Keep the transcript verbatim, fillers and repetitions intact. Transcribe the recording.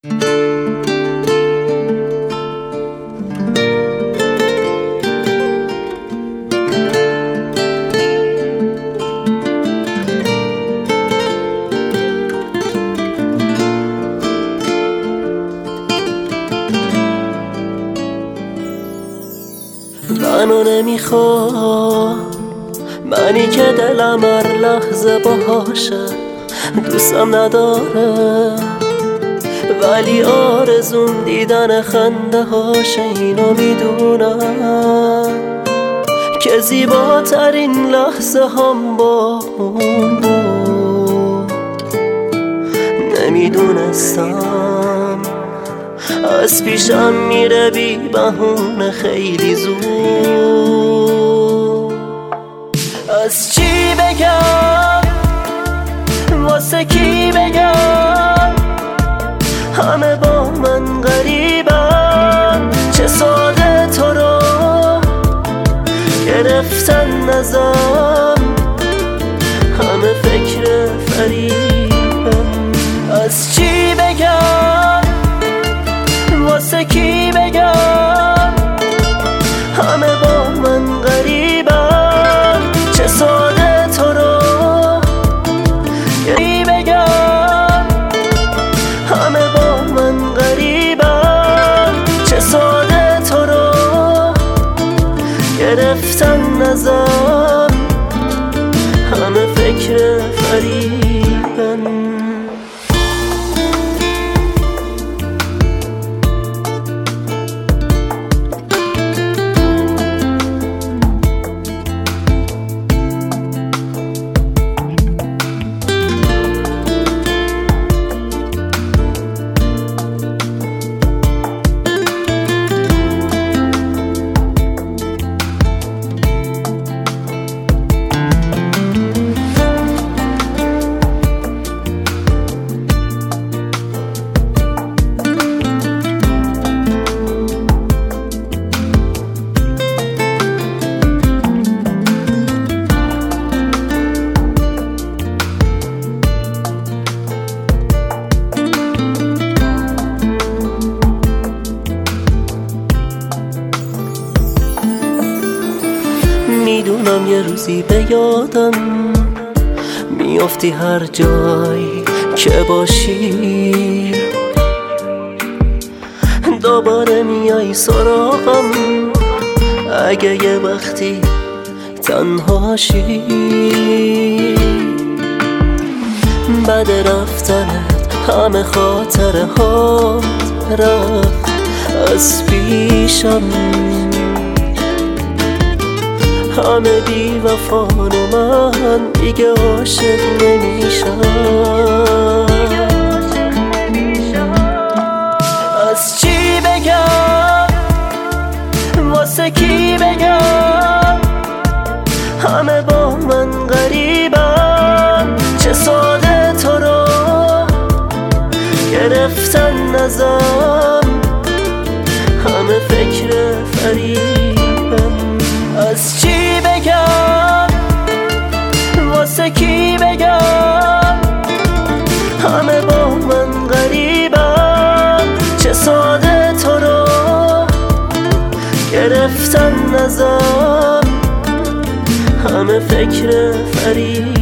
منو نمیخواد، منی که دلم هر لحظه باهاشه، دوستم نداره ولی آرزوم دیدن خنده هاشه. اینو میدونم که زیباترین لحظه هم با اون بود. نمیدونستم از پیشم میره بی بهونه خیلی زود. از چی بگم، واسه کی بگم، همه با من غریبن. چه ساده تو رو گرفتن ازم، همه فکر فریبن. از چی بگم، واسه کی بگم، همه با من غریبن. چه ساده تو رو کی بگم، همه با من غریبن. چه ساده تو رو گرفتن ازم، همه فکر فریبن. میدونم یه روزی به یادم میافتی هر جایی که باشی، دوباره میای سراغم اگه یه وقتی تنهاشی. بعد رفتنت همه خاطره ها رفت از پیشم، همه بی وفان و من دیگه عاشق نمیشم. از چی بگم، واسه کی بگم، همه با من غریبن. چه ساده تو رو گرفتن ازم، همه فکر فریبن. از چی بگم، واسه کی بگم، همه با من غریبن. چه ساده تو رو گرفتن ازم، همه فکر فریبن.